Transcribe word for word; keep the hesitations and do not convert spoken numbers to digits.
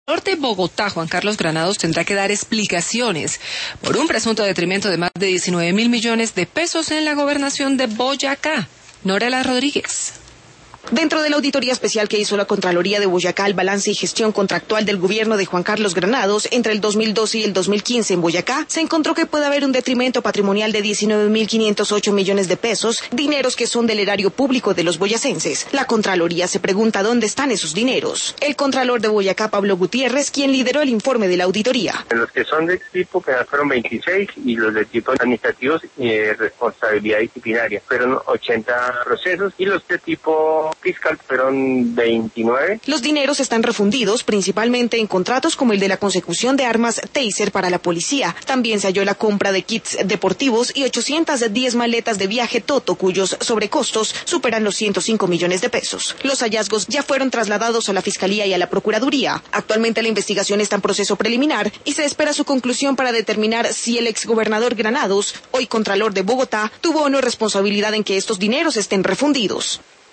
De Bogotá, Juan Carlos Granados, tendrá que dar explicaciones por un presunto detrimento de más de diecinueve mil millones de pesos en la gobernación de Boyacá. Norela Rodríguez. Dentro de la auditoría especial que hizo la Contraloría de Boyacá, el balance y gestión contractual del gobierno de Juan Carlos Granados entre el dos mil doce y el dos mil quince en Boyacá, se encontró que puede haber un detrimento patrimonial de diecinueve mil quinientos ocho millones de pesos, dineros que son del erario público de los boyacenses. La Contraloría se pregunta dónde están esos dineros. El Contralor de Boyacá, Pablo Gutiérrez, quien lideró el informe de la auditoría. Los que son de tipo penal fueron veintiséis y los de tipo administrativos y de responsabilidad disciplinaria fueron ochenta procesos y los de tipo fiscal fueron veintinueve. Los dineros están refundidos principalmente en contratos como el de la consecución de armas Taser para la policía. También se halló la compra de kits deportivos y ochocientas diez maletas de viaje Toto, cuyos sobrecostos superan los ciento cinco millones de pesos. Los hallazgos ya fueron trasladados a la Fiscalía y a la Procuraduría. Actualmente la investigación está en proceso preliminar y se espera su conclusión para determinar si el exgobernador Granados, hoy Contralor de Bogotá, tuvo o no responsabilidad en que estos dineros estén refundidos.